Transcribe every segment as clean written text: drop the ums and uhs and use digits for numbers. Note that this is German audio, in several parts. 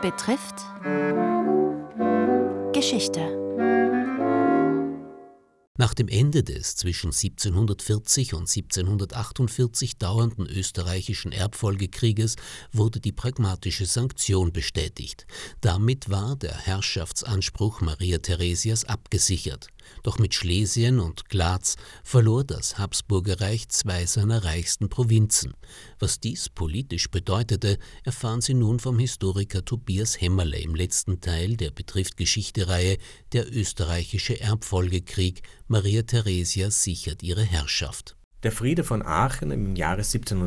betrifft Geschichte. Nach dem Ende des zwischen 1740 und 1748 dauernden österreichischen Erbfolgekrieges wurde die pragmatische Sanktion bestätigt. Damit war der Herrschaftsanspruch Maria Theresias abgesichert. Doch mit Schlesien und Glatz verlor das Habsburgerreich zwei seiner reichsten Provinzen. Was dies politisch bedeutete, erfahren Sie nun vom Historiker Tobias Hämmerle im letzten Teil der Betrifft Geschichte-Reihe Der österreichische Erbfolgekrieg. Maria Theresia sichert ihre Herrschaft. Der Friede von Aachen im Jahre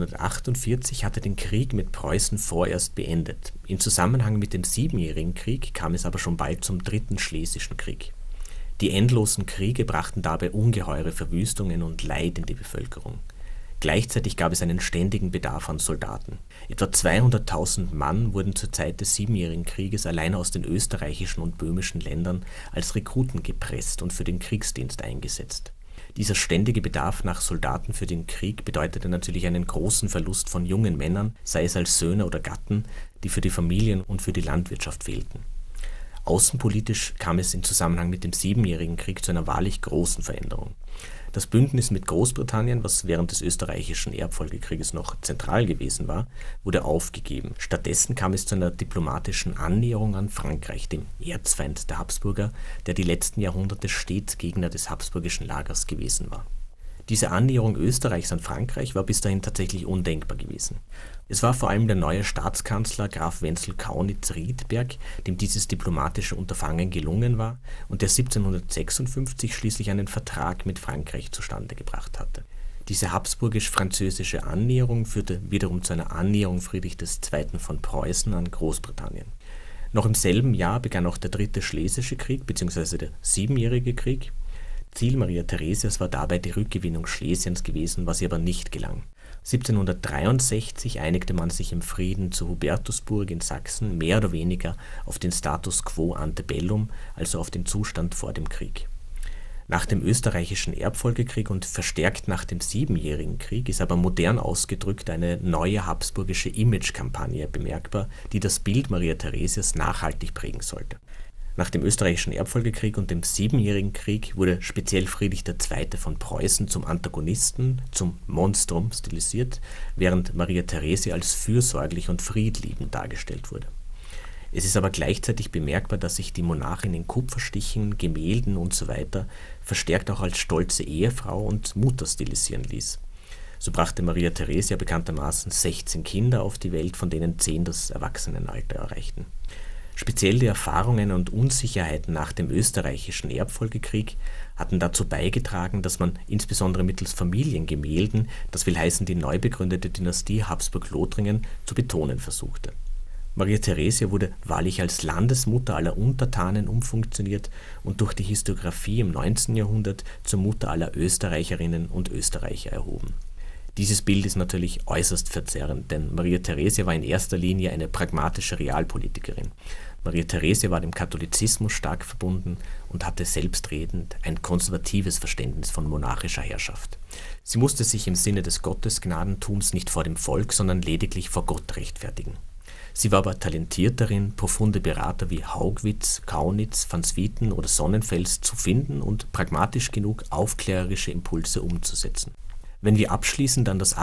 1748 hatte den Krieg mit Preußen vorerst beendet. Im Zusammenhang mit dem Siebenjährigen Krieg kam es aber schon bald zum Dritten Schlesischen Krieg. Die endlosen Kriege brachten dabei ungeheure Verwüstungen und Leid in die Bevölkerung. Gleichzeitig gab es einen ständigen Bedarf an Soldaten. Etwa 200.000 Mann wurden zur Zeit des Siebenjährigen Krieges allein aus den österreichischen und böhmischen Ländern als Rekruten gepresst und für den Kriegsdienst eingesetzt. Dieser ständige Bedarf nach Soldaten für den Krieg bedeutete natürlich einen großen Verlust von jungen Männern, sei es als Söhne oder Gatten, die für die Familien und für die Landwirtschaft fehlten. Außenpolitisch kam es im Zusammenhang mit dem Siebenjährigen Krieg zu einer wahrlich großen Veränderung. Das Bündnis mit Großbritannien, was während des österreichischen Erbfolgekrieges noch zentral gewesen war, wurde aufgegeben. Stattdessen kam es zu einer diplomatischen Annäherung an Frankreich, dem Erzfeind der Habsburger, der die letzten Jahrhunderte stets Gegner des habsburgischen Lagers gewesen war. Diese Annäherung Österreichs an Frankreich war bis dahin tatsächlich undenkbar gewesen. Es war vor allem der neue Staatskanzler Graf Wenzel Kaunitz-Riedberg, dem dieses diplomatische Unterfangen gelungen war und der 1756 schließlich einen Vertrag mit Frankreich zustande gebracht hatte. Diese habsburgisch-französische Annäherung führte wiederum zu einer Annäherung Friedrich II. Von Preußen an Großbritannien. Noch im selben Jahr begann auch der Dritte Schlesische Krieg bzw. der Siebenjährige Krieg. Ziel Maria Theresias war dabei die Rückgewinnung Schlesiens gewesen, was ihr aber nicht gelang. 1763 einigte man sich im Frieden zu Hubertusburg in Sachsen mehr oder weniger auf den Status quo ante bellum, also auf den Zustand vor dem Krieg. Nach dem österreichischen Erbfolgekrieg und verstärkt nach dem Siebenjährigen Krieg ist aber modern ausgedrückt eine neue habsburgische Imagekampagne bemerkbar, die das Bild Maria Theresias nachhaltig prägen sollte. Nach dem österreichischen Erbfolgekrieg und dem Siebenjährigen Krieg wurde speziell Friedrich II. Von Preußen zum Antagonisten, zum Monstrum stilisiert, während Maria Theresia als fürsorglich und friedliebend dargestellt wurde. Es ist aber gleichzeitig bemerkbar, dass sich die Monarchin in Kupferstichen, Gemälden usw. verstärkt auch als stolze Ehefrau und Mutter stilisieren ließ. So brachte Maria Theresia bekanntermaßen 16 Kinder auf die Welt, von denen 10 das Erwachsenenalter erreichten. Speziell die Erfahrungen und Unsicherheiten nach dem österreichischen Erbfolgekrieg hatten dazu beigetragen, dass man insbesondere mittels Familiengemälden, das will heißen die neu begründete Dynastie Habsburg-Lothringen, zu betonen versuchte. Maria Theresia wurde wahrlich als Landesmutter aller Untertanen umfunktioniert und durch die Historiographie im 19. Jahrhundert zur Mutter aller Österreicherinnen und Österreicher erhoben. Dieses Bild ist natürlich äußerst verzerrend, denn Maria Theresia war in erster Linie eine pragmatische Realpolitikerin. Maria Theresia war dem Katholizismus stark verbunden und hatte selbstredend ein konservatives Verständnis von monarchischer Herrschaft. Sie musste sich im Sinne des Gottesgnadentums nicht vor dem Volk, sondern lediglich vor Gott rechtfertigen. Sie war aber talentiert darin, profunde Berater wie Haugwitz, Kaunitz, van Swieten oder Sonnenfels zu finden und pragmatisch genug, aufklärerische Impulse umzusetzen. Wenn wir abschließend an das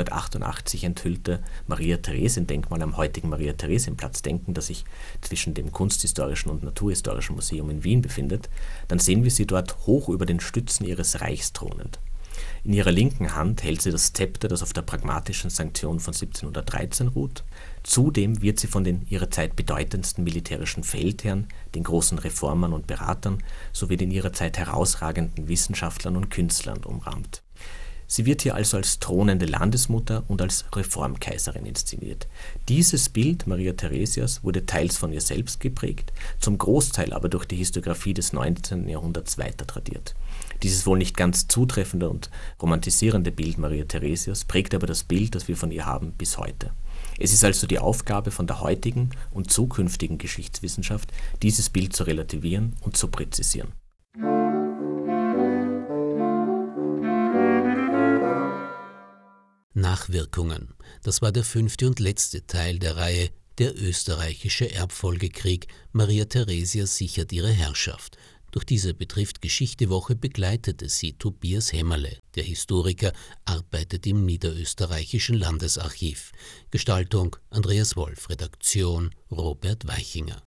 1888 enthüllte Maria-Theresien-Denkmal am heutigen Maria-Theresien-Platz denken, das sich zwischen dem Kunsthistorischen und Naturhistorischen Museum in Wien befindet, dann sehen wir sie dort hoch über den Stützen ihres Reichs thronend. In ihrer linken Hand hält sie das Zepter, das auf der pragmatischen Sanktion von 1713 ruht. Zudem wird sie von den ihrer Zeit bedeutendsten militärischen Feldherren, den großen Reformern und Beratern sowie den ihrer Zeit herausragenden Wissenschaftlern und Künstlern umrahmt. Sie wird hier also als thronende Landesmutter und als Reformkaiserin inszeniert. Dieses Bild Maria Theresias wurde teils von ihr selbst geprägt, zum Großteil aber durch die Historiographie des 19. Jahrhunderts weiter tradiert. Dieses wohl nicht ganz zutreffende und romantisierende Bild Maria Theresias prägt aber das Bild, das wir von ihr haben, bis heute. Es ist also die Aufgabe von der heutigen und zukünftigen Geschichtswissenschaft, dieses Bild zu relativieren und zu präzisieren. Nachwirkungen. Das war der 5. und letzte Teil der Reihe der österreichische Erbfolgekrieg. Maria Theresia sichert ihre Herrschaft. Durch diese Betrifft Geschichte-Woche begleitete sie Tobias Hämmerle. Der Historiker arbeitet im Niederösterreichischen Landesarchiv. Gestaltung Andreas Wolf, Redaktion Robert Weichinger.